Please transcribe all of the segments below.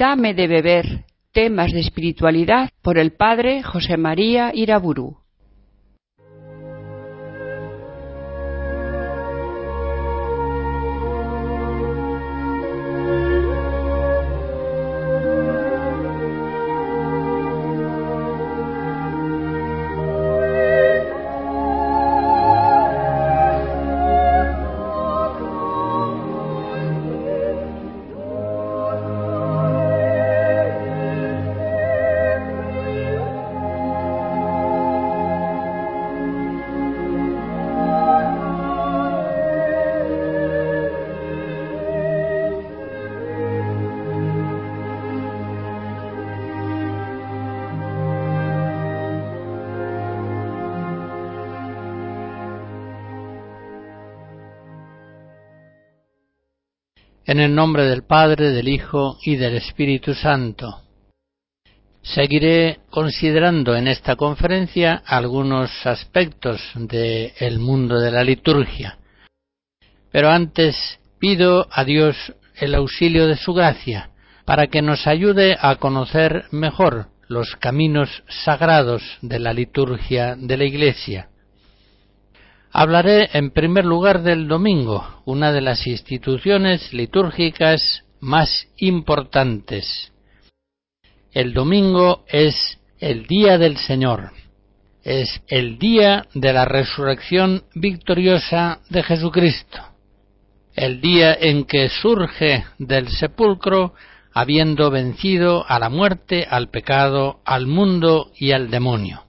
Dame de beber, temas de espiritualidad, por el padre José María Iraburu. En el nombre del Padre, del Hijo y del Espíritu Santo. Seguiré considerando en esta conferencia algunos aspectos del mundo de la liturgia. Pero antes pido a Dios el auxilio de su gracia para que nos ayude a conocer mejor los caminos sagrados de la liturgia de la Iglesia. Hablaré en primer lugar del domingo, una de las instituciones litúrgicas más importantes. El domingo es el día del Señor, es el día de la resurrección victoriosa de Jesucristo, el día en que surge del sepulcro habiendo vencido a la muerte, al pecado, al mundo y al demonio.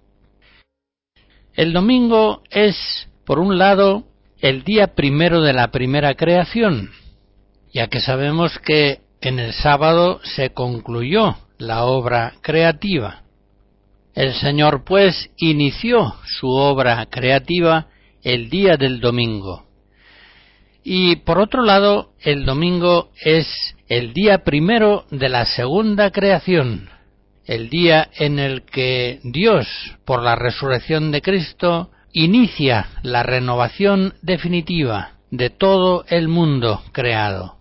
El domingo es, por un lado, el día primero de la primera creación, ya que sabemos que en el sábado se concluyó la obra creativa. El Señor, pues, inició su obra creativa el día del domingo. Y, por otro lado, el domingo es el día primero de la segunda creación, el día en el que Dios, por la resurrección de Cristo, inicia la renovación definitiva de todo el mundo creado.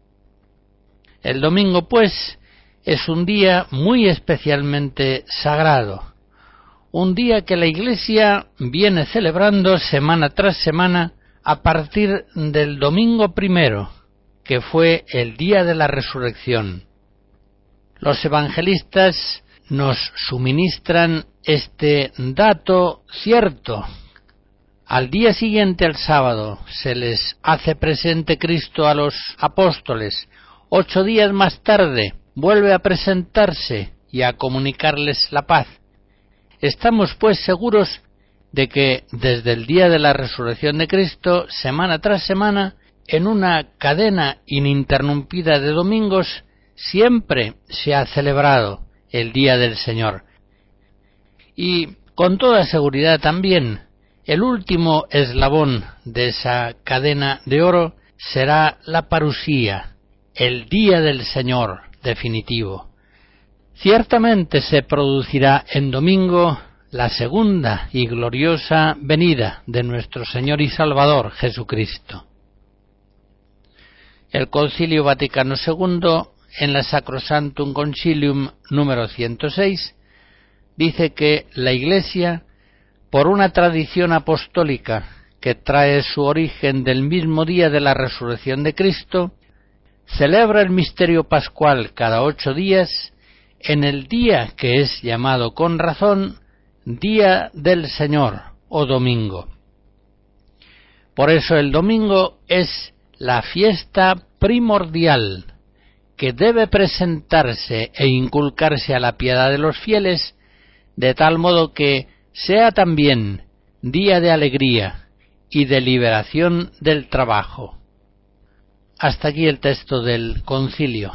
El domingo, pues, es un día muy especialmente sagrado, un día que la Iglesia viene celebrando semana tras semana a partir del domingo primero, que fue el día de la resurrección. Los evangelistas nos suministran este dato cierto. Al día siguiente, al sábado, se les hace presente Cristo a los apóstoles. 8 días más tarde, vuelve a presentarse y a comunicarles la paz. Estamos, pues, seguros de que desde el día de la resurrección de Cristo, semana tras semana, en una cadena ininterrumpida de domingos, siempre se ha celebrado el Día del Señor. Y, con toda seguridad también, el último eslabón de esa cadena de oro será la parusía, el día del Señor definitivo. Ciertamente se producirá en domingo la segunda y gloriosa venida de nuestro Señor y Salvador Jesucristo. El Concilio Vaticano II, en la Sacrosanctum Concilium número 106, dice que la Iglesia, por una tradición apostólica que trae su origen del mismo día de la resurrección de Cristo, celebra el misterio pascual cada 8 días en el día que es llamado con razón Día del Señor o Domingo. Por eso el domingo es la fiesta primordial que debe presentarse e inculcarse a la piedad de los fieles, de tal modo que sea también día de alegría y de liberación del trabajo. Hasta aquí el texto del concilio.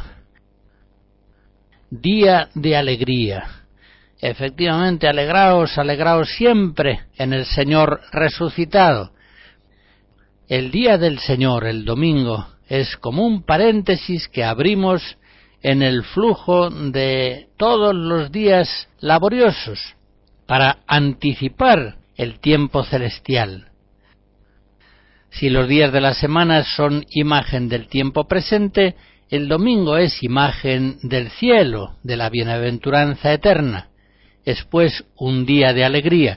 Día de alegría. Efectivamente, alegraos siempre en el Señor resucitado. El día del Señor, el domingo, es como un paréntesis que abrimos en el flujo de todos los días laboriosos, para anticipar el tiempo celestial. Si los días de la semana son imagen del tiempo presente, el domingo es imagen del cielo, de la bienaventuranza eterna. Es pues un día de alegría.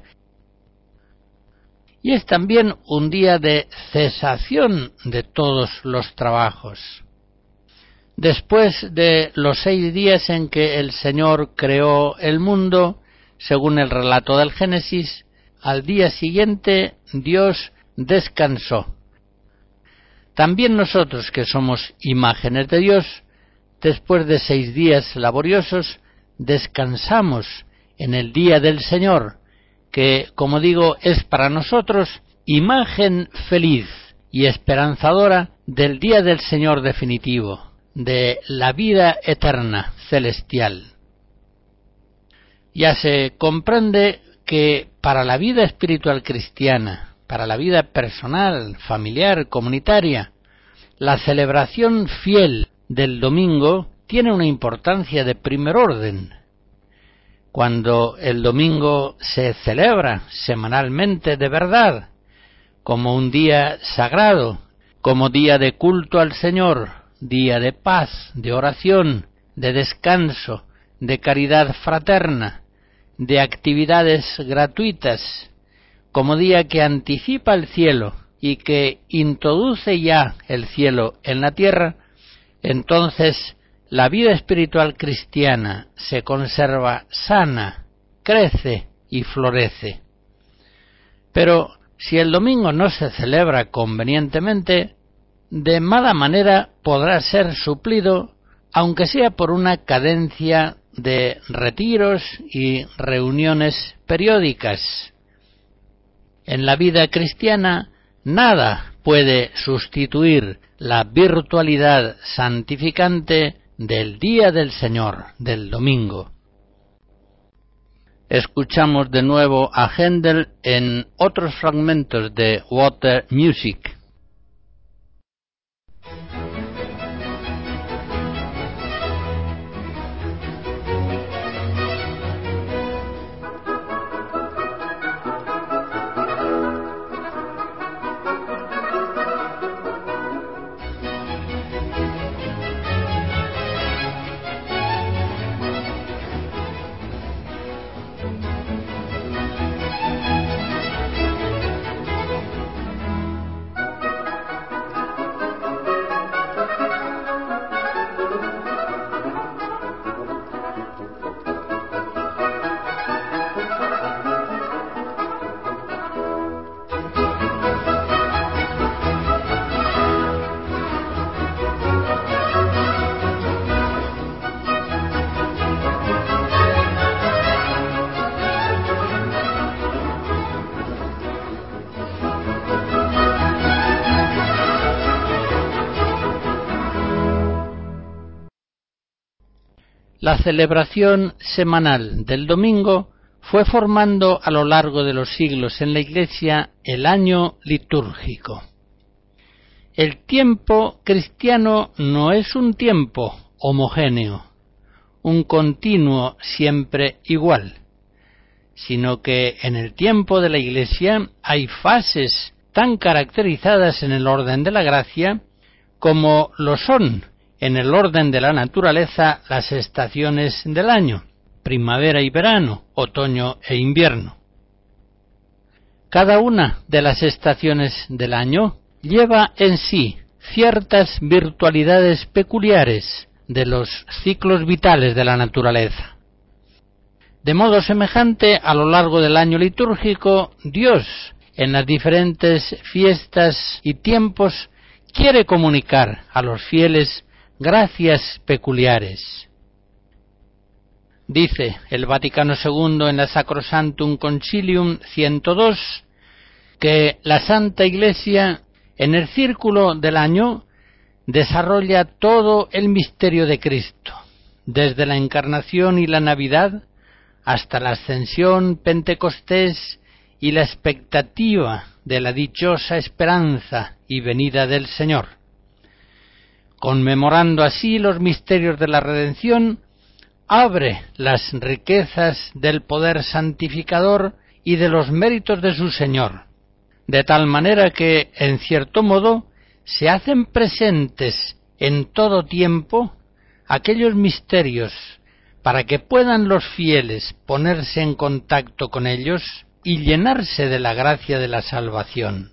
Y es también un día de cesación de todos los trabajos. Después de los 6 días en que el Señor creó el mundo, según el relato del Génesis, al día siguiente Dios descansó. También nosotros, que somos imágenes de Dios, después de 6 días laboriosos, descansamos en el día del Señor, que, como digo, es para nosotros imagen feliz y esperanzadora del día del Señor definitivo, de la vida eterna celestial. Ya se comprende que para la vida espiritual cristiana, para la vida personal, familiar, comunitaria, la celebración fiel del domingo tiene una importancia de primer orden. Cuando el domingo se celebra semanalmente de verdad, como un día sagrado, como día de culto al Señor, día de paz, de oración, de descanso, de caridad fraterna, de actividades gratuitas, como día que anticipa el cielo y que introduce ya el cielo en la tierra, entonces la vida espiritual cristiana se conserva sana, crece y florece. Pero si el domingo no se celebra convenientemente, de mala manera podrá ser suplido, aunque sea por una cadencia de retiros y reuniones periódicas. En la vida cristiana nada puede sustituir la virtualidad santificante del día del Señor, del domingo. Escuchamos de nuevo a Händel en otros fragmentos de Water Music. La celebración semanal del domingo fue formando a lo largo de los siglos en la Iglesia el año litúrgico. El tiempo cristiano no es un tiempo homogéneo, un continuo siempre igual, sino que en el tiempo de la Iglesia hay fases tan caracterizadas en el orden de la gracia como lo son en el orden de la naturaleza las estaciones del año, primavera y verano, otoño e invierno. Cada una de las estaciones del año lleva en sí ciertas virtualidades peculiares de los ciclos vitales de la naturaleza. De modo semejante, a lo largo del año litúrgico, Dios, en las diferentes fiestas y tiempos, quiere comunicar a los fieles gracias peculiares. Dice el Vaticano II en la Sacrosanctum Concilium 102 que la Santa Iglesia en el círculo del año desarrolla todo el misterio de Cristo, desde la Encarnación y la Navidad hasta la Ascensión, Pentecostés y la expectativa de la dichosa esperanza y venida del Señor. Conmemorando así los misterios de la redención, abre las riquezas del poder santificador y de los méritos de su Señor, de tal manera que, en cierto modo, se hacen presentes en todo tiempo aquellos misterios para que puedan los fieles ponerse en contacto con ellos y llenarse de la gracia de la salvación.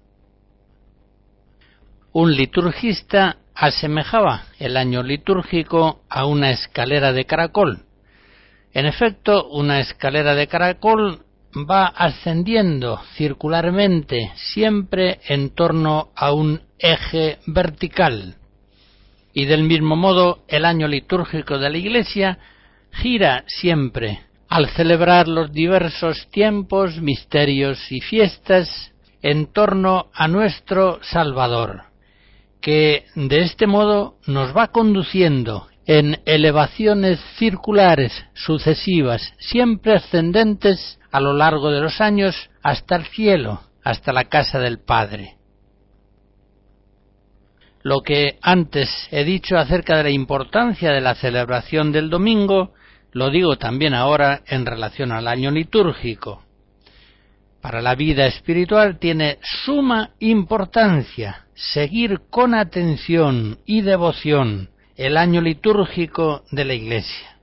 Un liturgista asemejaba el año litúrgico a una escalera de caracol. En efecto, una escalera de caracol va ascendiendo circularmente, siempre en torno a un eje vertical. Y del mismo modo, el año litúrgico de la Iglesia gira siempre al celebrar los diversos tiempos, misterios y fiestas en torno a nuestro Salvador, que de este modo nos va conduciendo en elevaciones circulares sucesivas, siempre ascendentes a lo largo de los años hasta el cielo, hasta la casa del Padre. Lo que antes he dicho acerca de la importancia de la celebración del domingo, lo digo también ahora en relación al año litúrgico. Para la vida espiritual tiene suma importancia seguir con atención y devoción el año litúrgico de la Iglesia.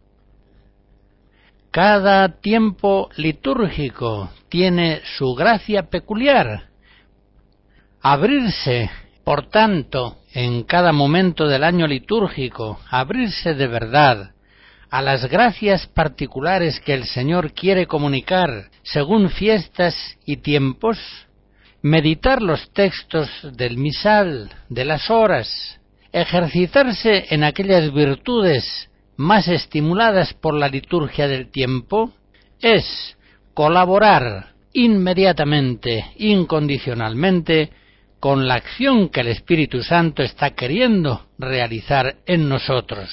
Cada tiempo litúrgico tiene su gracia peculiar. Abrirse, por tanto, en cada momento del año litúrgico, abrirse de verdad a las gracias particulares que el Señor quiere comunicar según fiestas y tiempos, meditar los textos del misal, de las horas, ejercitarse en aquellas virtudes más estimuladas por la liturgia del tiempo, es colaborar inmediatamente, incondicionalmente, con la acción que el Espíritu Santo está queriendo realizar en nosotros.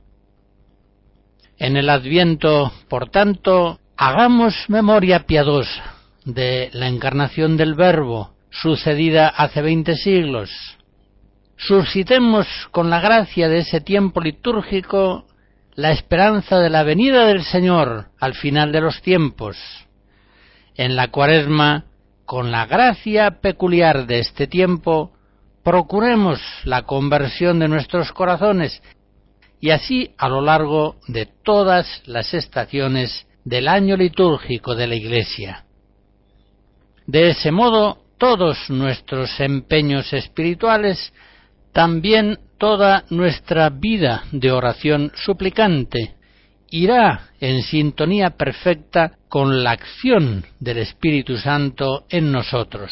En el Adviento, por tanto, hagamos memoria piadosa de la encarnación del Verbo, sucedida hace 20 siglos. Suscitemos con la gracia de ese tiempo litúrgico la esperanza de la venida del Señor al final de los tiempos. En la Cuaresma, con la gracia peculiar de este tiempo, procuremos la conversión de nuestros corazones, y así a lo largo de todas las estaciones del año litúrgico de la Iglesia. De ese modo, todos nuestros empeños espirituales, también toda nuestra vida de oración suplicante, irá en sintonía perfecta con la acción del Espíritu Santo en nosotros.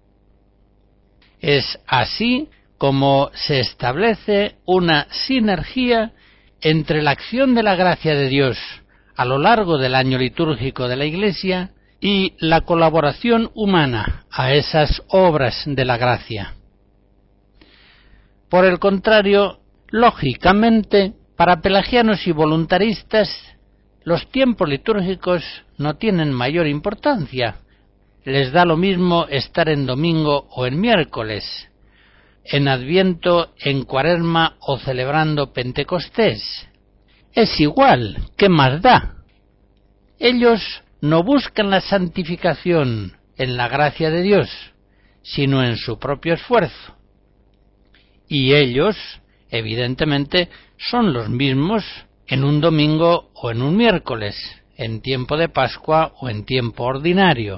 Es así como se establece una sinergia entre la acción de la gracia de Dios a lo largo del año litúrgico de la Iglesia y la colaboración humana a esas obras de la gracia. Por el contrario, lógicamente, para pelagianos y voluntaristas, los tiempos litúrgicos no tienen mayor importancia. Les da lo mismo estar en domingo o en miércoles, en Adviento, en Cuaresma o celebrando Pentecostés. Es igual, ¿qué más da? Ellos no buscan la santificación en la gracia de Dios, sino en su propio esfuerzo. Y ellos, evidentemente, son los mismos en un domingo o en un miércoles, en tiempo de Pascua o en tiempo ordinario.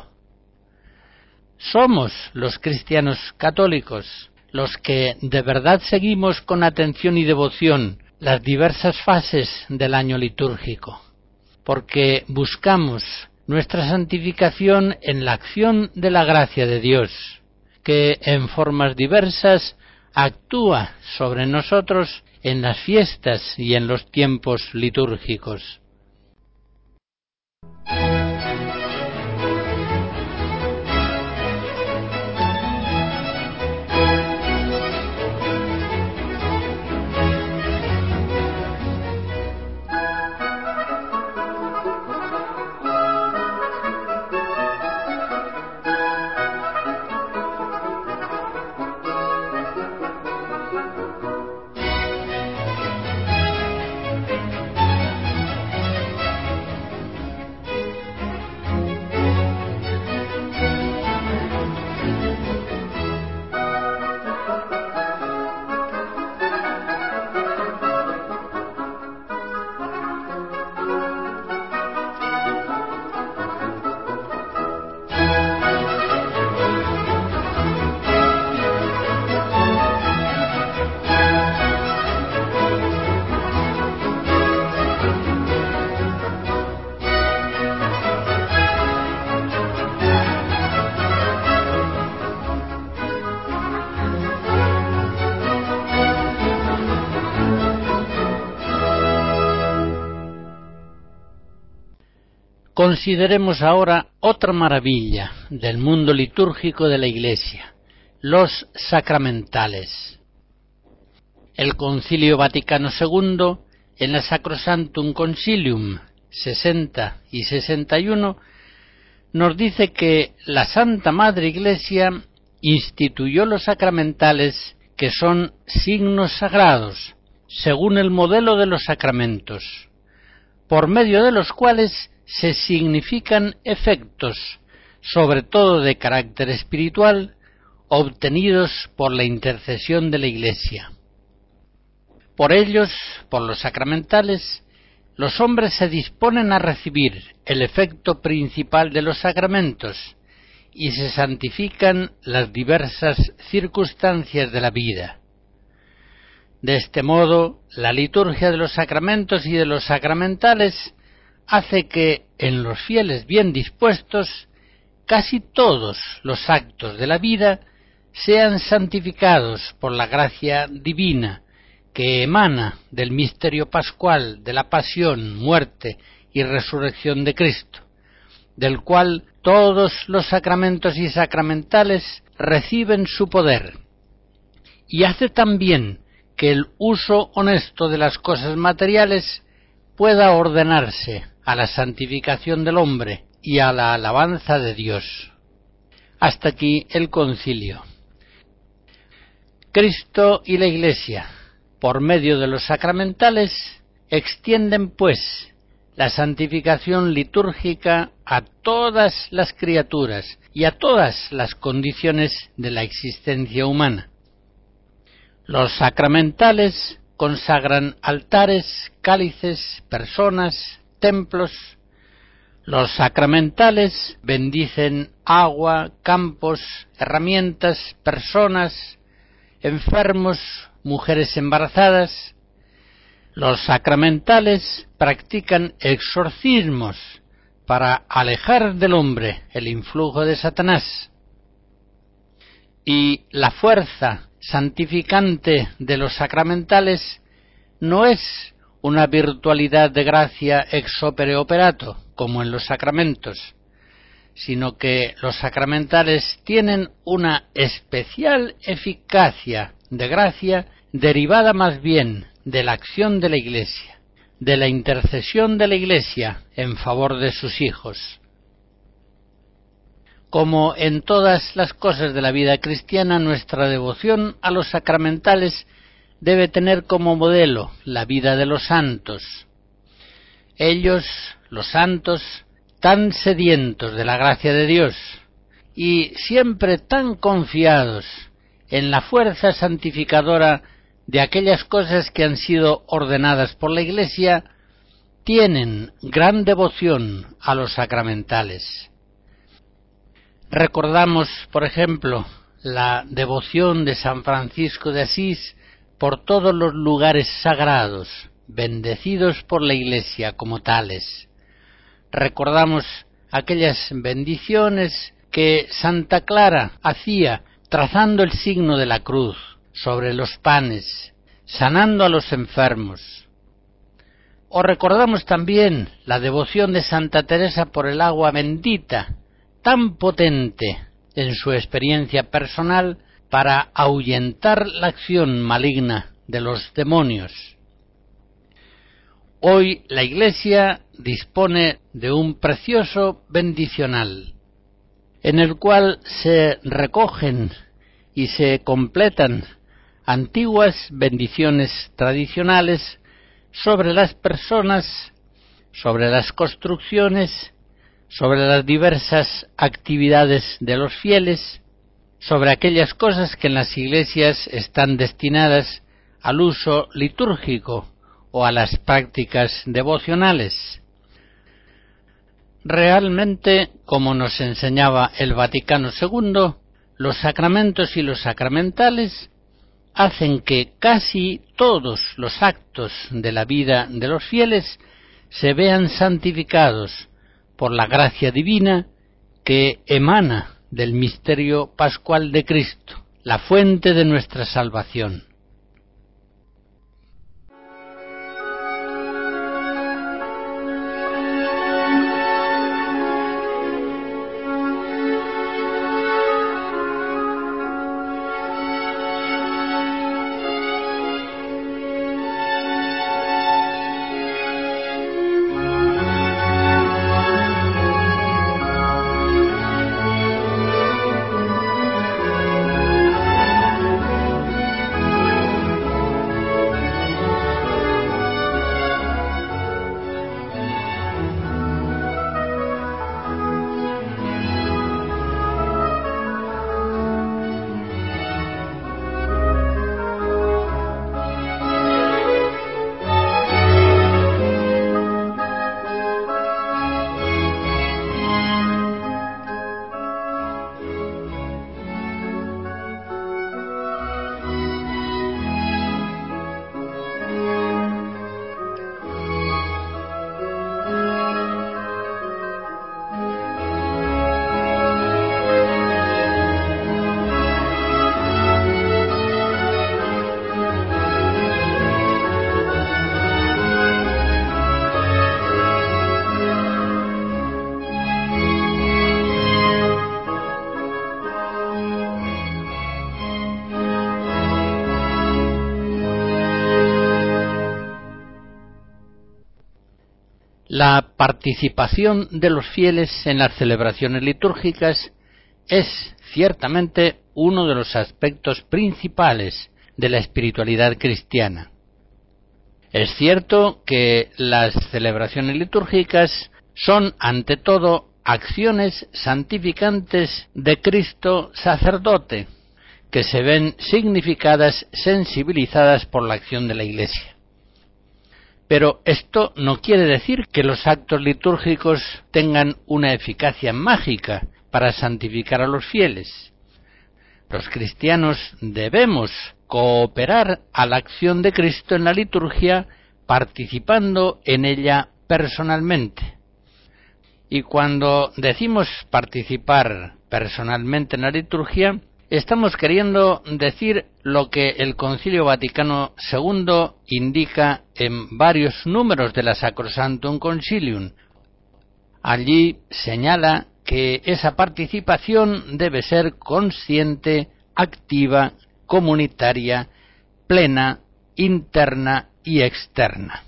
Somos los cristianos católicos los que de verdad seguimos con atención y devoción las diversas fases del año litúrgico, porque buscamos nuestra santificación en la acción de la gracia de Dios, que en formas diversas actúa sobre nosotros en las fiestas y en los tiempos litúrgicos. Consideremos ahora otra maravilla del mundo litúrgico de la Iglesia, los sacramentales. El Concilio Vaticano II, en la Sacrosanctum Concilium 60 y 61, nos dice que la Santa Madre Iglesia instituyó los sacramentales, que son signos sagrados, según el modelo de los sacramentos, por medio de los cuales se significan efectos, sobre todo de carácter espiritual, obtenidos por la intercesión de la Iglesia. Por ellos, por los sacramentales, los hombres se disponen a recibir el efecto principal de los sacramentos y se santifican las diversas circunstancias de la vida. De este modo, la liturgia de los sacramentos y de los sacramentales hace que, en los fieles bien dispuestos, casi todos los actos de la vida sean santificados por la gracia divina que emana del misterio pascual de la pasión, muerte y resurrección de Cristo, del cual todos los sacramentos y sacramentales reciben su poder, y hace también que el uso honesto de las cosas materiales pueda ordenarse a la santificación del hombre y a la alabanza de Dios. Hasta aquí el concilio. Cristo y la Iglesia, por medio de los sacramentales, extienden pues la santificación litúrgica a todas las criaturas y a todas las condiciones de la existencia humana. Los sacramentales consagran altares, cálices, personas, templos. Los sacramentales bendicen agua, campos, herramientas, personas, enfermos, mujeres embarazadas. Los sacramentales practican exorcismos para alejar del hombre el influjo de Satanás. Y la fuerza santificante de los sacramentales no es una virtualidad de gracia ex opere operato, como en los sacramentos, sino que los sacramentales tienen una especial eficacia de gracia derivada más bien de la acción de la Iglesia, de la intercesión de la Iglesia en favor de sus hijos. Como en todas las cosas de la vida cristiana, nuestra devoción a los sacramentales debe tener como modelo la vida de los santos. Ellos, los santos, tan sedientos de la gracia de Dios y siempre tan confiados en la fuerza santificadora de aquellas cosas que han sido ordenadas por la Iglesia, tienen gran devoción a los sacramentales. Recordamos, por ejemplo, la devoción de San Francisco de Asís por todos los lugares sagrados, bendecidos por la Iglesia como tales. Recordamos aquellas bendiciones que Santa Clara hacía trazando el signo de la cruz sobre los panes, sanando a los enfermos. O recordamos también la devoción de Santa Teresa por el agua bendita, tan potente en su experiencia personal para ahuyentar la acción maligna de los demonios. Hoy la Iglesia dispone de un precioso bendicional, en el cual se recogen y se completan antiguas bendiciones tradicionales sobre las personas, sobre las construcciones, sobre las diversas actividades de los fieles, sobre aquellas cosas que en las iglesias están destinadas al uso litúrgico o a las prácticas devocionales. Realmente, como nos enseñaba el Vaticano II, los sacramentos y los sacramentales hacen que casi todos los actos de la vida de los fieles se vean santificados por la gracia divina que emana del misterio pascual de Cristo, la fuente de nuestra salvación. La participación de los fieles en las celebraciones litúrgicas es ciertamente uno de los aspectos principales de la espiritualidad cristiana. Es cierto que las celebraciones litúrgicas son, ante todo, acciones santificantes de Cristo sacerdote, que se ven significadas, sensibilizadas por la acción de la Iglesia. Pero esto no quiere decir que los actos litúrgicos tengan una eficacia mágica para santificar a los fieles. Los cristianos debemos cooperar a la acción de Cristo en la liturgia, participando en ella personalmente. Y cuando decimos participar personalmente en la liturgia, estamos queriendo decir lo que el Concilio Vaticano II indica en varios números de la Sacrosanctum Concilium. Allí señala que esa participación debe ser consciente, activa, comunitaria, plena, interna y externa.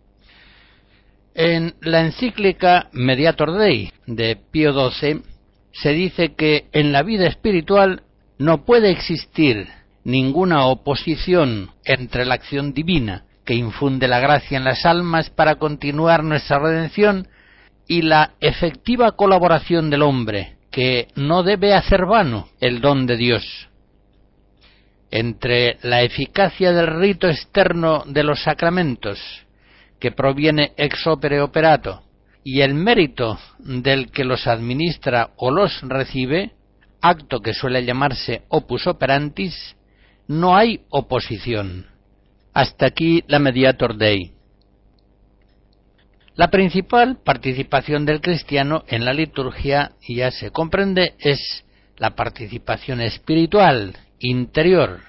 En la encíclica Mediator Dei de Pío XII se dice que en la vida espiritual no puede existir ninguna oposición entre la acción divina que infunde la gracia en las almas para continuar nuestra redención y la efectiva colaboración del hombre, que no debe hacer vano el don de Dios. Entre la eficacia del rito externo de los sacramentos, que proviene ex opere operato, y el mérito del que los administra o los recibe, acto que suele llamarse opus operantis, no hay oposición. Hasta aquí la Mediator Dei. La principal participación del cristiano en la liturgia, ya se comprende, es la participación espiritual, interior.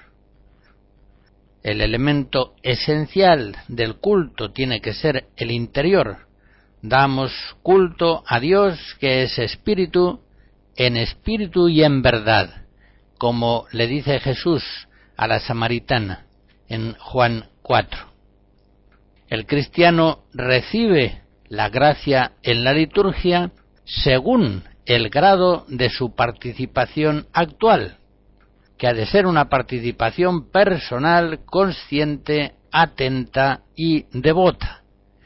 El elemento esencial del culto tiene que ser el interior. Damos culto a Dios, que es espíritu, en espíritu y en verdad, como le dice Jesús a la samaritana en Juan 4. El cristiano recibe la gracia en la liturgia según el grado de su participación actual, que ha de ser una participación personal, consciente, atenta y devota.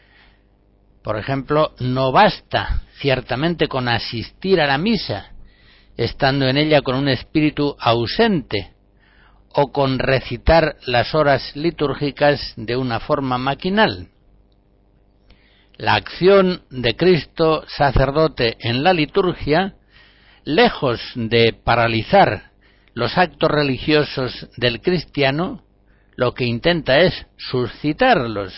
Por ejemplo, no basta ciertamente con asistir a la misa, estando en ella con un espíritu ausente, o con recitar las horas litúrgicas de una forma maquinal. La acción de Cristo sacerdote en la liturgia, lejos de paralizar los actos religiosos del cristiano, lo que intenta es suscitarlos.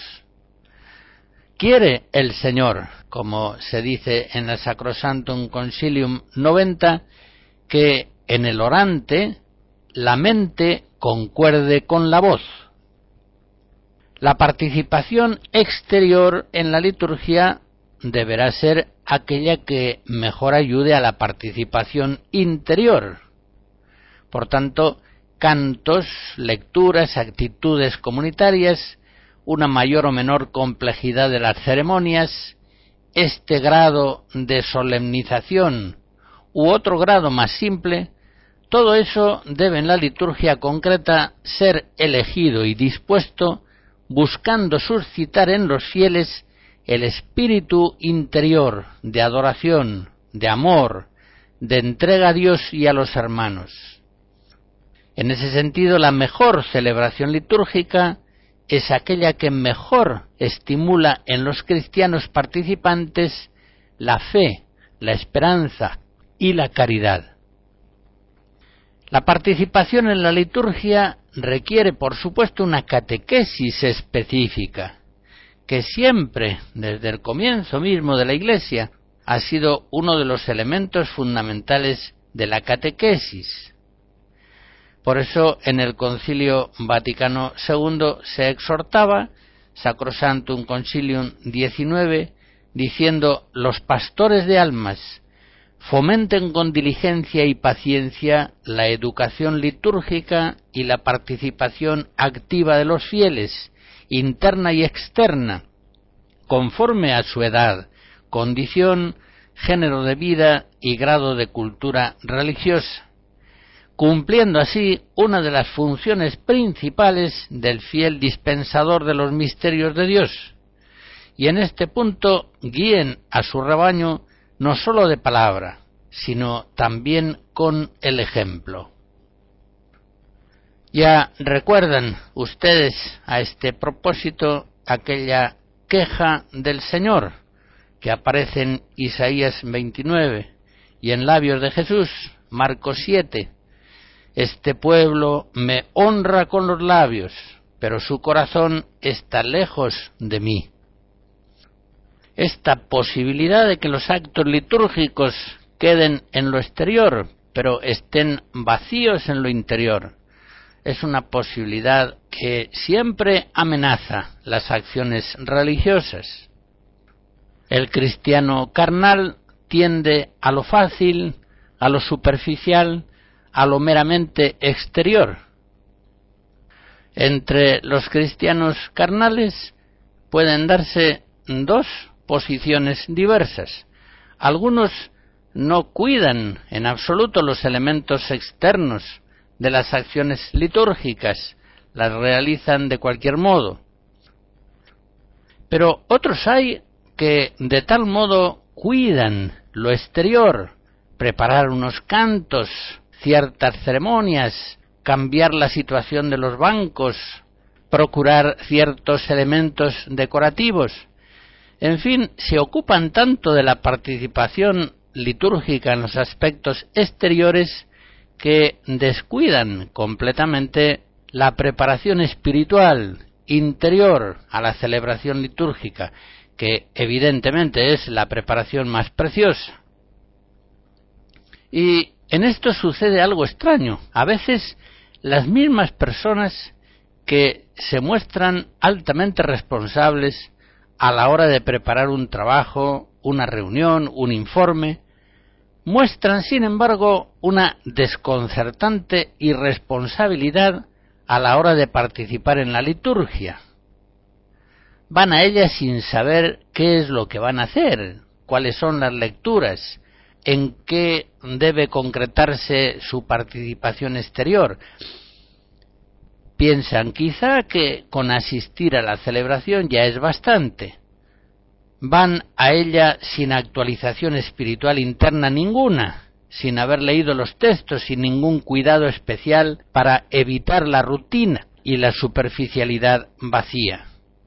Quiere el Señor, como se dice en la Sacrosanctum Concilium 90, que en el orante la mente concuerde con la voz. La participación exterior en la liturgia deberá ser aquella que mejor ayude a la participación interior. Por tanto, cantos, lecturas, actitudes comunitarias, una mayor o menor complejidad de las ceremonias, este grado de solemnización u otro grado más simple, todo eso debe en la liturgia concreta ser elegido y dispuesto buscando suscitar en los fieles el espíritu interior de adoración, de amor, de entrega a Dios y a los hermanos. En ese sentido, la mejor celebración litúrgica es aquella que mejor estimula en los cristianos participantes la fe, la esperanza y la caridad. La participación en la liturgia requiere, por supuesto, una catequesis específica, que siempre, desde el comienzo mismo de la Iglesia, ha sido uno de los elementos fundamentales de la catequesis. Por eso, en el Concilio Vaticano II se exhortaba, Sacrosanctum Concilium 19, diciendo: los pastores de almas fomenten con diligencia y paciencia la educación litúrgica y la participación activa de los fieles, interna y externa, conforme a su edad, condición, género de vida y grado de cultura religiosa, cumpliendo así una de las funciones principales del fiel dispensador de los misterios de Dios, y en este punto guíen a su rebaño no sólo de palabra, sino también con el ejemplo. Ya recuerdan ustedes a este propósito aquella queja del Señor que aparece en Isaías 29 y en labios de Jesús, Marcos 7. Este pueblo me honra con los labios, pero su corazón está lejos de mí. Esta posibilidad de que los actos litúrgicos queden en lo exterior, pero estén vacíos en lo interior, es una posibilidad que siempre amenaza las acciones religiosas. El cristiano carnal tiende a lo fácil, a lo superficial, a lo meramente exterior. Entre los cristianos carnales pueden darse dos posiciones diversas. Algunos no cuidan en absoluto los elementos externos de las acciones litúrgicas, las realizan de cualquier modo. Pero otros hay que de tal modo cuidan lo exterior, preparar unos cantos, ciertas ceremonias, cambiar la situación de los bancos, procurar ciertos elementos decorativos. En fin, se ocupan tanto de la participación litúrgica en los aspectos exteriores que descuidan completamente la preparación espiritual interior a la celebración litúrgica, que evidentemente es la preparación más preciosa. Y en esto sucede algo extraño. A veces las mismas personas que se muestran altamente responsables a la hora de preparar un trabajo, una reunión, un informe, muestran, sin embargo, una desconcertante irresponsabilidad a la hora de participar en la liturgia. Van a ella sin saber qué es lo que van a hacer, cuáles son las lecturas, en qué debe concretarse su participación exterior. Piensan quizá que con asistir a la celebración ya es bastante. Van a ella sin actualización espiritual interna ninguna, sin haber leído los textos, sin ningún cuidado especial para evitar la rutina y la superficialidad vacía.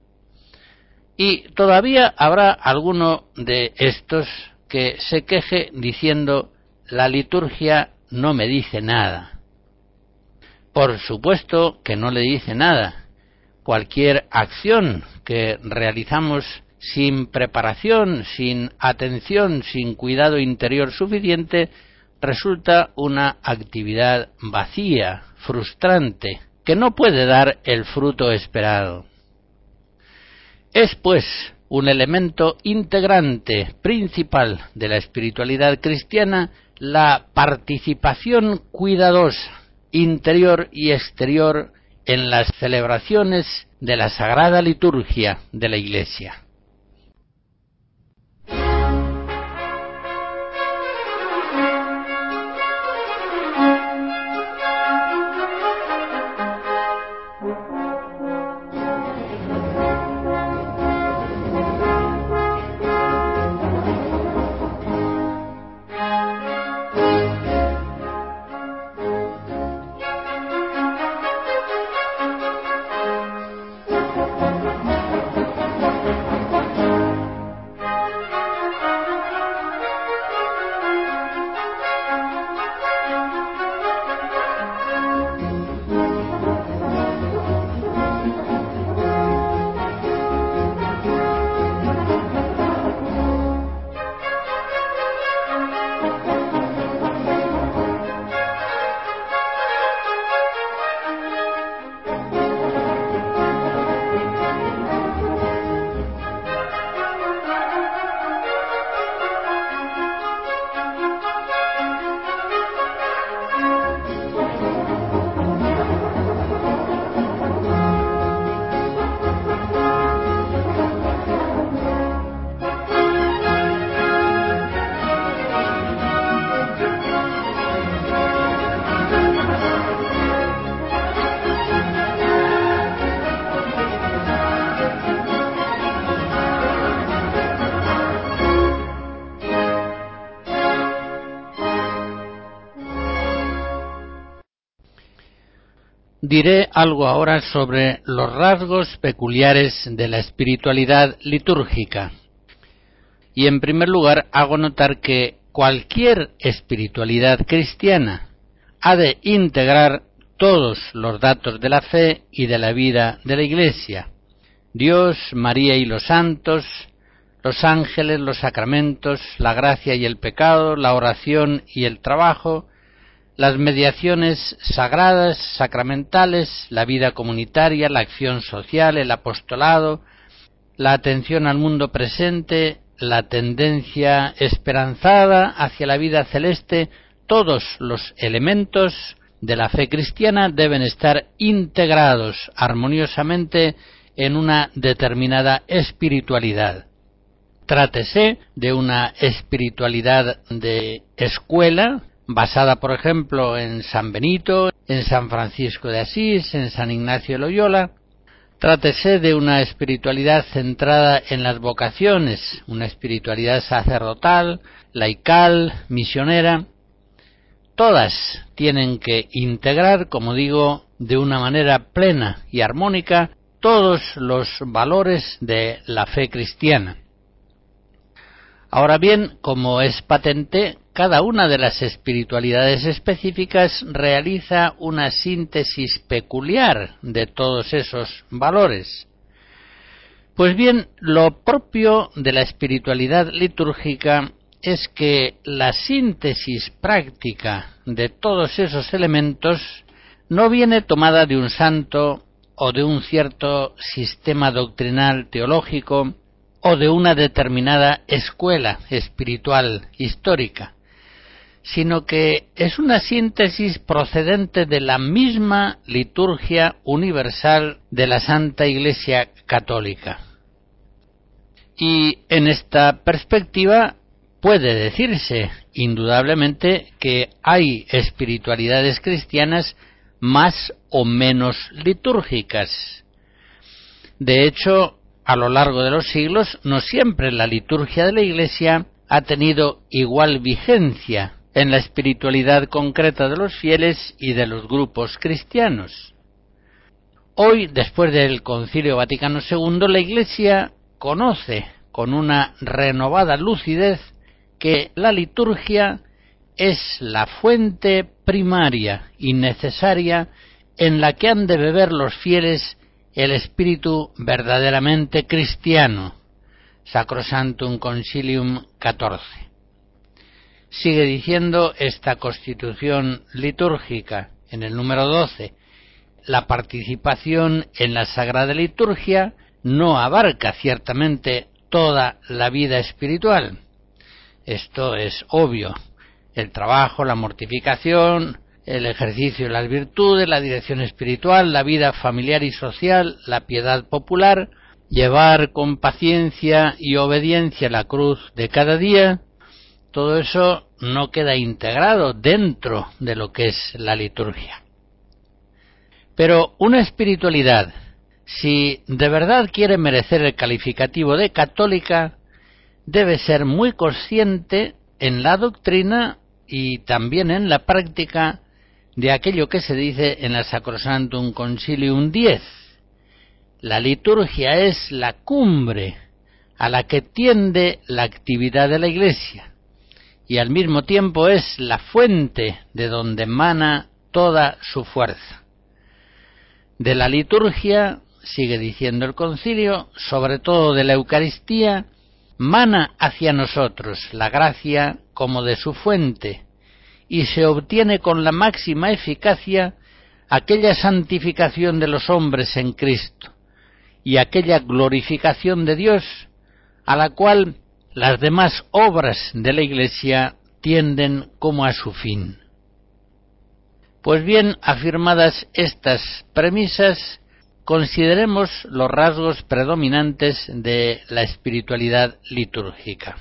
Y todavía habrá alguno de estos que se queje diciendo: la liturgia no me dice nada. Por supuesto que no le dice nada. Cualquier acción que realizamos sin preparación, sin atención, sin cuidado interior suficiente, resulta una actividad vacía, frustrante, que no puede dar el fruto esperado. Es, pues, un elemento integrante principal de la espiritualidad cristiana la participación cuidadosa, interior y exterior, en las celebraciones de la Sagrada Liturgia de la Iglesia. Diré algo ahora sobre los rasgos peculiares de la espiritualidad litúrgica. Y en primer lugar hago notar que cualquier espiritualidad cristiana ha de integrar todos los datos de la fe y de la vida de la Iglesia: Dios, María y los santos, los ángeles, los sacramentos, la gracia y el pecado, la oración y el trabajo, las mediaciones sagradas, sacramentales, la vida comunitaria, la acción social, el apostolado, la atención al mundo presente, la tendencia esperanzada hacia la vida celeste. Todos los elementos de la fe cristiana deben estar integrados armoniosamente en una determinada espiritualidad. Trátese de una espiritualidad de escuela, basada por ejemplo en San Benito, en San Francisco de Asís, en San Ignacio de Loyola. Trátese de una espiritualidad centrada en las vocaciones, una espiritualidad sacerdotal, laical, misionera. Todas tienen que integrar, como digo, de una manera plena y armónica todos los valores de la fe cristiana. Ahora bien, como es patente, cada una de las espiritualidades específicas realiza una síntesis peculiar de todos esos valores. Pues bien, lo propio de la espiritualidad litúrgica es que la síntesis práctica de todos esos elementos no viene tomada de un santo o de un cierto sistema doctrinal teológico o de una determinada escuela espiritual histórica, sino que es una síntesis procedente de la misma liturgia universal de la Santa Iglesia Católica. Y en esta perspectiva puede decirse indudablemente que hay espiritualidades cristianas más o menos litúrgicas. De hecho, a lo largo de los siglos, no siempre la liturgia de la Iglesia ha tenido igual vigencia en la espiritualidad concreta de los fieles y de los grupos cristianos. Hoy, después del Concilio Vaticano II, la Iglesia conoce con una renovada lucidez que la liturgia es la fuente primaria y necesaria en la que han de beber los fieles el espíritu verdaderamente cristiano. Sacrosanctum Concilium 14. Sigue diciendo esta constitución litúrgica en el número 12: la participación en la Sagrada Liturgia no abarca ciertamente toda la vida espiritual. Esto es obvio: el trabajo, la mortificación, el ejercicio de las virtudes, la dirección espiritual, la vida familiar y social, la piedad popular, llevar con paciencia y obediencia la cruz de cada día. Todo eso no queda integrado dentro de lo que es la liturgia. Pero una espiritualidad, si de verdad quiere merecer el calificativo de católica, debe ser muy consciente en la doctrina y también en la práctica de aquello que se dice en la Sacrosanctum Concilium 10. La liturgia es la cumbre a la que tiende la actividad de la Iglesia y al mismo tiempo es la fuente de donde emana toda su fuerza. De la liturgia, sigue diciendo el concilio, sobre todo de la Eucaristía, mana hacia nosotros la gracia como de su fuente, y se obtiene con la máxima eficacia aquella santificación de los hombres en Cristo y aquella glorificación de Dios a la cual las demás obras de la Iglesia tienden como a su fin. Pues bien, afirmadas estas premisas, consideremos los rasgos predominantes de la espiritualidad litúrgica.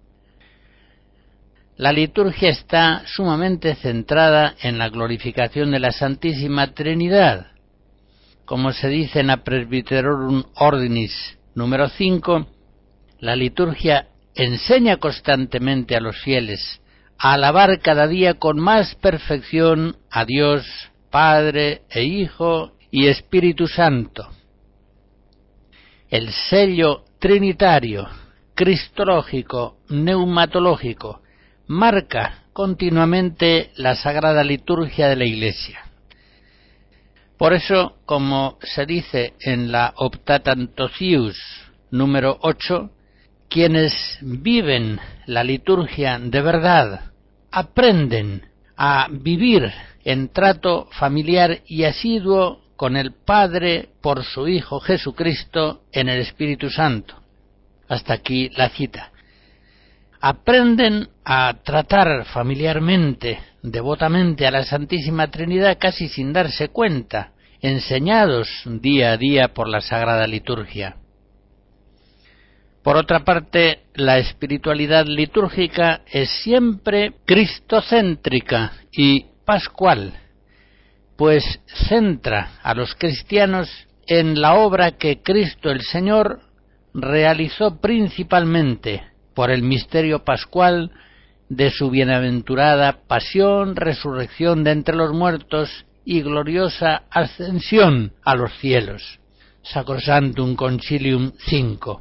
La liturgia está sumamente centrada en la glorificación de la Santísima Trinidad. Como se dice en la Presbyterorum Ordinis número 5, la liturgia enseña constantemente a los fieles a alabar cada día con más perfección a Dios Padre e Hijo y Espíritu Santo. El sello trinitario, cristológico, neumatológico, marca continuamente la Sagrada Liturgia de la Iglesia. Por eso, como se dice en la Optatantocius número 8, quienes viven la liturgia de verdad aprenden a vivir en trato familiar y asiduo con el Padre por su Hijo Jesucristo en el Espíritu Santo. Hasta aquí la cita. Aprenden a tratar familiarmente, devotamente a la Santísima Trinidad casi sin darse cuenta, enseñados día a día por la Sagrada Liturgia. Por otra parte, la espiritualidad litúrgica es siempre cristocéntrica y pascual, pues centra a los cristianos en la obra que Cristo el Señor realizó principalmente por el misterio pascual de su bienaventurada pasión, resurrección de entre los muertos y gloriosa ascensión a los cielos. Sacrosanctum Concilium 5.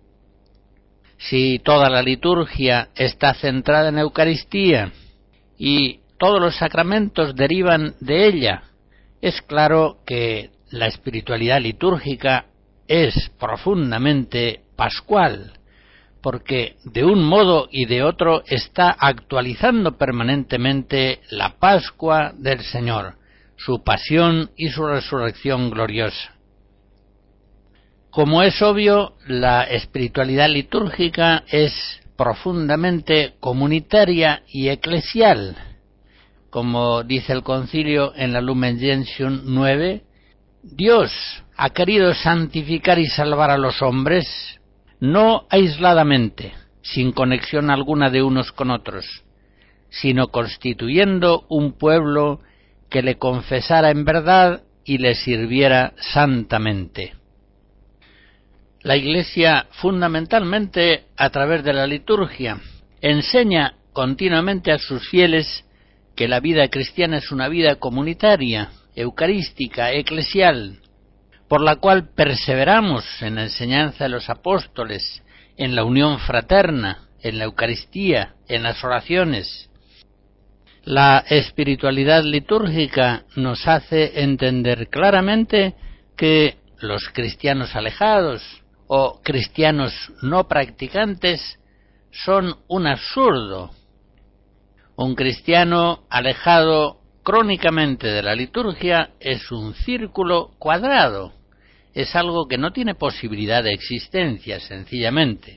Si toda la liturgia está centrada en Eucaristía y todos los sacramentos derivan de ella, es claro que la espiritualidad litúrgica es profundamente pascual, porque de un modo y de otro está actualizando permanentemente la Pascua del Señor, su pasión y su resurrección gloriosa. Como es obvio, la espiritualidad litúrgica es profundamente comunitaria y eclesial. Como dice el concilio en la Lumen Gentium 9, Dios ha querido santificar y salvar a los hombres, no aisladamente, sin conexión alguna de unos con otros, sino constituyendo un pueblo que le confesara en verdad y le sirviera santamente. La Iglesia, fundamentalmente a través de la liturgia, enseña continuamente a sus fieles que la vida cristiana es una vida comunitaria, eucarística, eclesial, por la cual perseveramos en la enseñanza de los apóstoles, en la unión fraterna, en la Eucaristía, en las oraciones. La espiritualidad litúrgica nos hace entender claramente que los cristianos alejados o cristianos no practicantes son un absurdo. Un cristiano alejado crónicamente de la liturgia es un círculo cuadrado, es algo que no tiene posibilidad de existencia, sencillamente.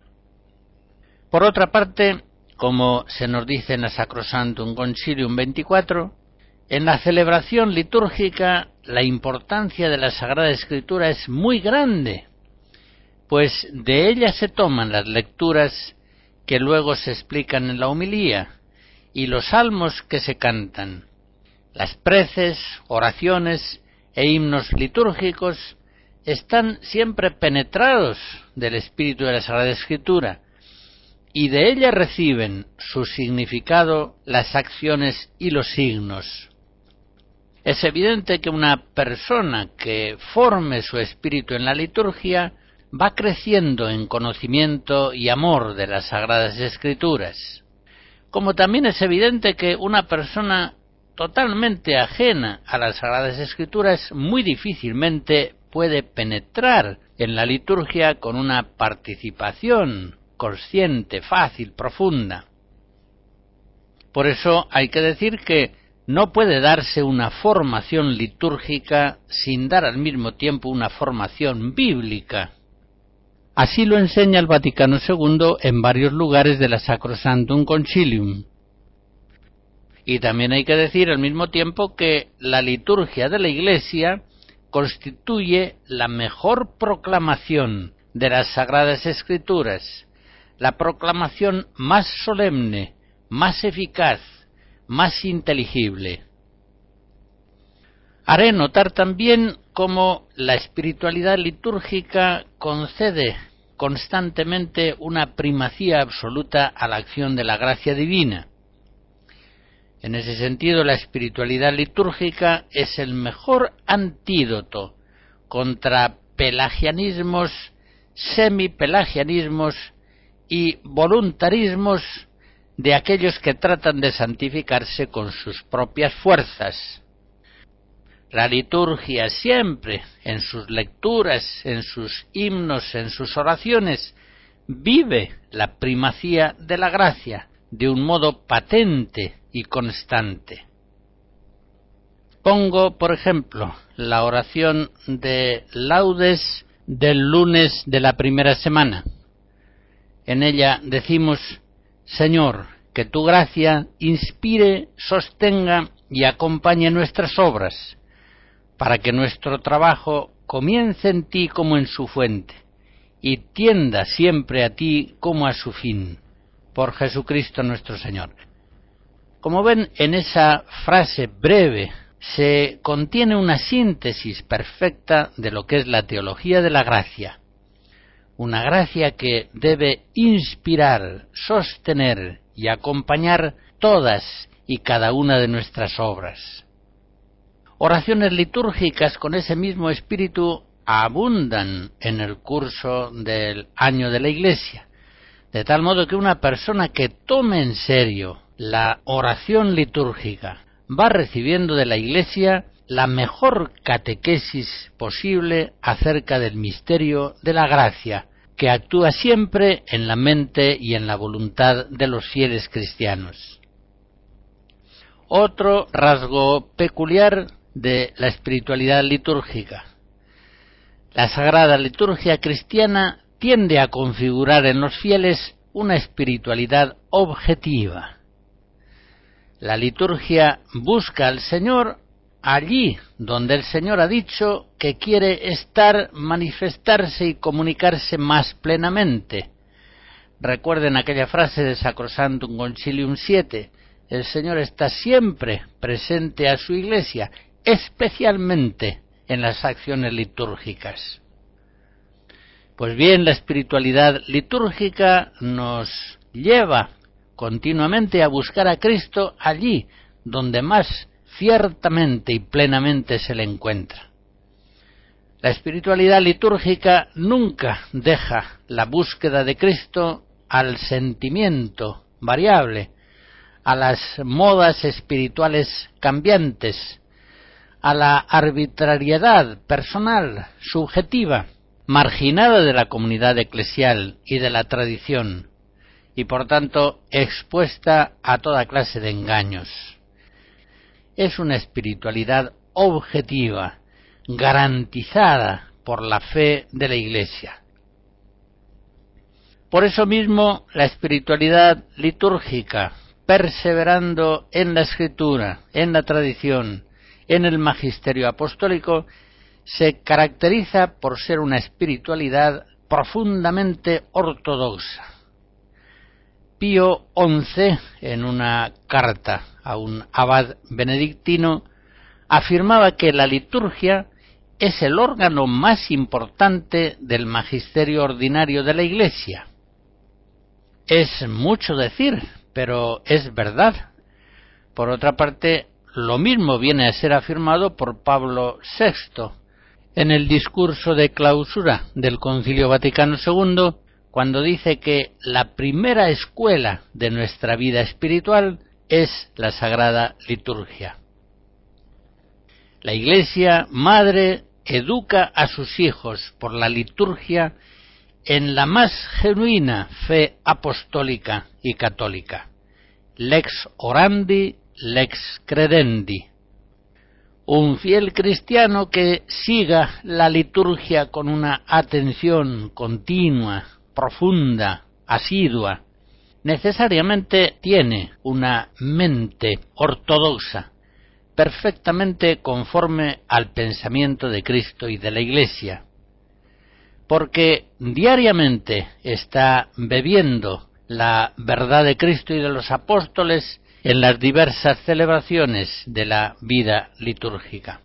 Por otra parte, como se nos dice en la Sacrosanctum Concilium 24, en la celebración litúrgica la importancia de la Sagrada Escritura es muy grande, pues de ella se toman las lecturas que luego se explican en la homilía y los salmos que se cantan. Las preces, oraciones e himnos litúrgicos están siempre penetrados del espíritu de la Sagrada Escritura y de ella reciben su significado las acciones y los signos. Es evidente que una persona que forme su espíritu en la liturgia va creciendo en conocimiento y amor de las Sagradas Escrituras. Como también es evidente que una persona totalmente ajena a las Sagradas Escrituras muy difícilmente puede penetrar en la liturgia con una participación consciente, fácil, profunda. Por eso hay que decir que no puede darse una formación litúrgica sin dar al mismo tiempo una formación bíblica. Así lo enseña el Vaticano II en varios lugares de la Sacrosanctum Concilium. Y también hay que decir al mismo tiempo que la liturgia de la Iglesia constituye la mejor proclamación de las Sagradas Escrituras, la proclamación más solemne, más eficaz, más inteligible. Haré notar también cómo la espiritualidad litúrgica concede constantemente una primacía absoluta a la acción de la gracia divina. En ese sentido, la espiritualidad litúrgica es el mejor antídoto contra pelagianismos, semipelagianismos y voluntarismos de aquellos que tratan de santificarse con sus propias fuerzas. La liturgia siempre, en sus lecturas, en sus himnos, en sus oraciones, vive la primacía de la gracia de un modo patente y constante. Pongo, por ejemplo, la oración de laudes del lunes de la primera semana. En ella decimos: Señor, que tu gracia inspire, sostenga y acompañe nuestras obras, para que nuestro trabajo comience en ti como en su fuente, y tienda siempre a ti como a su fin, por Jesucristo nuestro Señor. Como ven, en esa frase breve se contiene una síntesis perfecta de lo que es la teología de la gracia. Una gracia que debe inspirar, sostener y acompañar todas y cada una de nuestras obras. Oraciones litúrgicas con ese mismo espíritu abundan en el curso del año de la Iglesia, de tal modo que una persona que tome en serio la oración litúrgica va recibiendo de la Iglesia la mejor catequesis posible acerca del misterio de la gracia, que actúa siempre en la mente y en la voluntad de los fieles cristianos. Otro rasgo peculiar de la espiritualidad litúrgica. La Sagrada Liturgia cristiana tiende a configurar en los fieles una espiritualidad objetiva. La liturgia busca al Señor allí donde el Señor ha dicho que quiere estar, manifestarse y comunicarse más plenamente. Recuerden aquella frase de Sacrosanctum Concilium 7, el Señor está siempre presente a su Iglesia, especialmente en las acciones litúrgicas. Pues bien, la espiritualidad litúrgica nos lleva continuamente a buscar a Cristo allí donde más ciertamente y plenamente se le encuentra. La espiritualidad litúrgica nunca deja la búsqueda de Cristo al sentimiento variable, a las modas espirituales cambiantes, a la arbitrariedad personal, subjetiva, marginada de la comunidad eclesial y de la tradición, y por tanto expuesta a toda clase de engaños. Es una espiritualidad objetiva, garantizada por la fe de la Iglesia. Por eso mismo, la espiritualidad litúrgica, perseverando en la Escritura, en la tradición, en el magisterio apostólico, se caracteriza por ser una espiritualidad profundamente ortodoxa. Pío XI, en una carta a un abad benedictino, afirmaba que la liturgia es el órgano más importante del magisterio ordinario de la Iglesia. Es mucho decir, pero es verdad. Por otra parte, lo mismo viene a ser afirmado por Pablo VI en el discurso de clausura del Concilio Vaticano II, cuando dice que la primera escuela de nuestra vida espiritual es la Sagrada Liturgia. La Iglesia Madre educa a sus hijos por la liturgia en la más genuina fe apostólica y católica. Lex orandi, lex credendi. Un fiel cristiano que siga la liturgia con una atención continua, profunda, asidua, necesariamente tiene una mente ortodoxa, perfectamente conforme al pensamiento de Cristo y de la Iglesia, porque diariamente está bebiendo la verdad de Cristo y de los apóstoles en las diversas celebraciones de la vida litúrgica.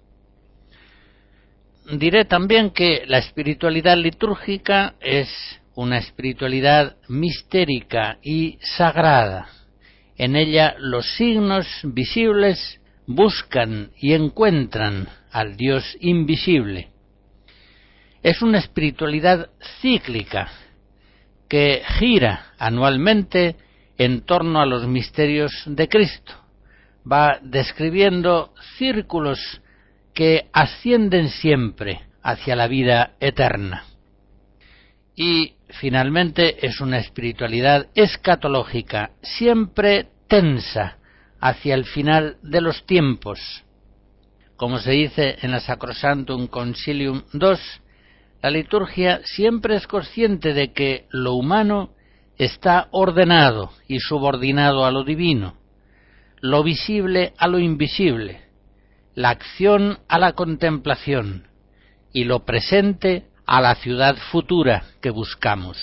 Diré también que la espiritualidad litúrgica es una espiritualidad mistérica y sagrada, En ella los signos visibles buscan y encuentran al Dios invisible. Es una espiritualidad cíclica que gira anualmente en torno a los misterios de Cristo. Va describiendo círculos que ascienden siempre hacia la vida eterna. Y finalmente es una espiritualidad escatológica, siempre tensa hacia el final de los tiempos. Como se dice en la Sacrosanctum Concilium II, la liturgia siempre es consciente de que lo humano está ordenado y subordinado a lo divino, lo visible a lo invisible, la acción a la contemplación y lo presente a la ciudad futura que buscamos.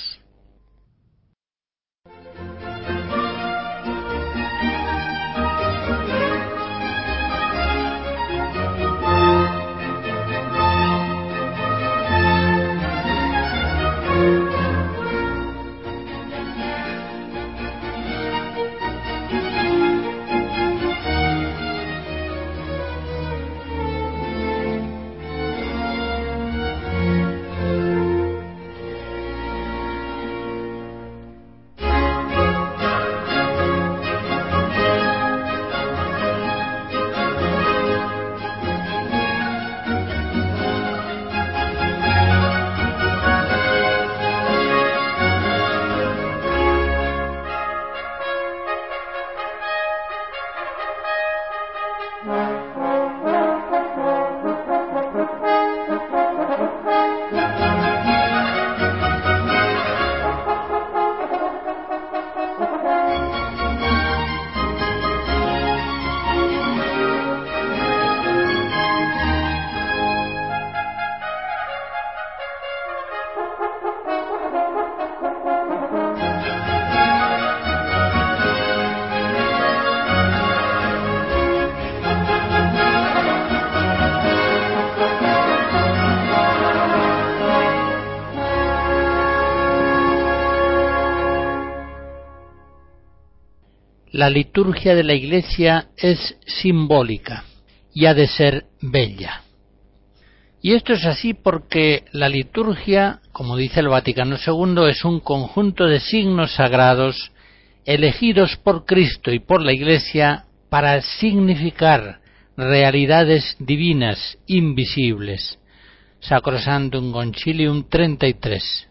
La liturgia de la Iglesia es simbólica y ha de ser bella. Y esto es así porque la liturgia, como dice el Vaticano II, es un conjunto de signos sagrados elegidos por Cristo y por la Iglesia para significar realidades divinas invisibles. Sacrosanctum Concilium 33.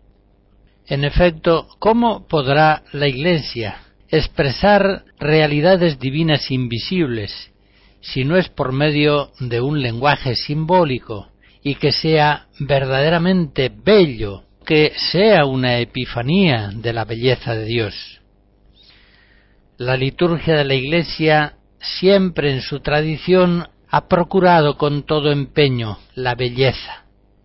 En efecto, ¿cómo podrá la Iglesia expresar realidades divinas invisibles si no es por medio de un lenguaje simbólico y que sea verdaderamente bello, que sea una epifanía de la belleza de Dios? La liturgia de la Iglesia siempre en su tradición ha procurado con todo empeño la belleza.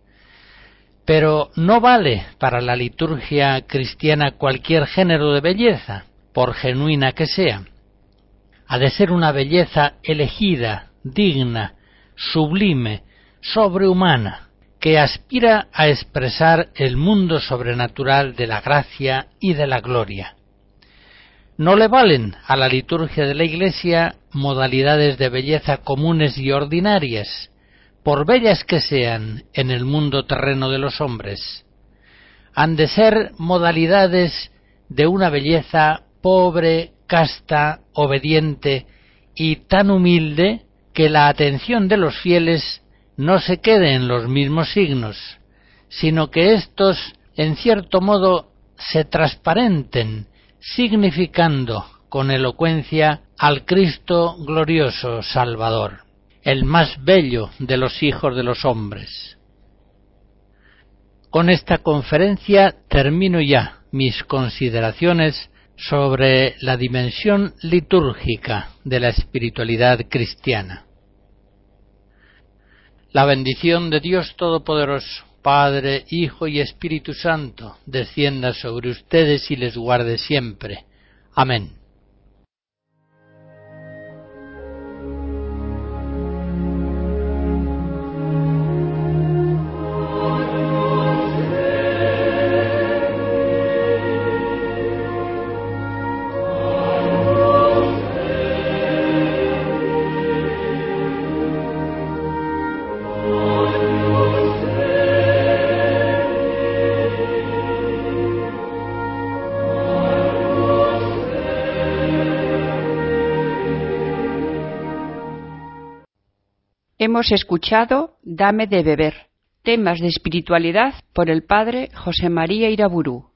Pero no vale para la liturgia cristiana cualquier género de belleza, por genuina que sea. Ha de ser una belleza elegida, digna, sublime, sobrehumana, que aspira a expresar el mundo sobrenatural de la gracia y de la gloria. No le valen a la liturgia de la Iglesia modalidades de belleza comunes y ordinarias, por bellas que sean en el mundo terreno de los hombres. Han de ser modalidades de una belleza pobre, casta, obediente y tan humilde que la atención de los fieles no se quede en los mismos signos, sino que éstos, en cierto modo, se transparenten, significando con elocuencia al Cristo glorioso Salvador, el más bello de los hijos de los hombres. Con esta conferencia termino ya mis consideraciones sobre la dimensión litúrgica de la espiritualidad cristiana. La bendición de Dios Todopoderoso, Padre, Hijo y Espíritu Santo, descienda sobre ustedes y les guarde siempre. Amén. Hemos escuchado Dame de beber, temas de espiritualidad por el padre José María Iraburu.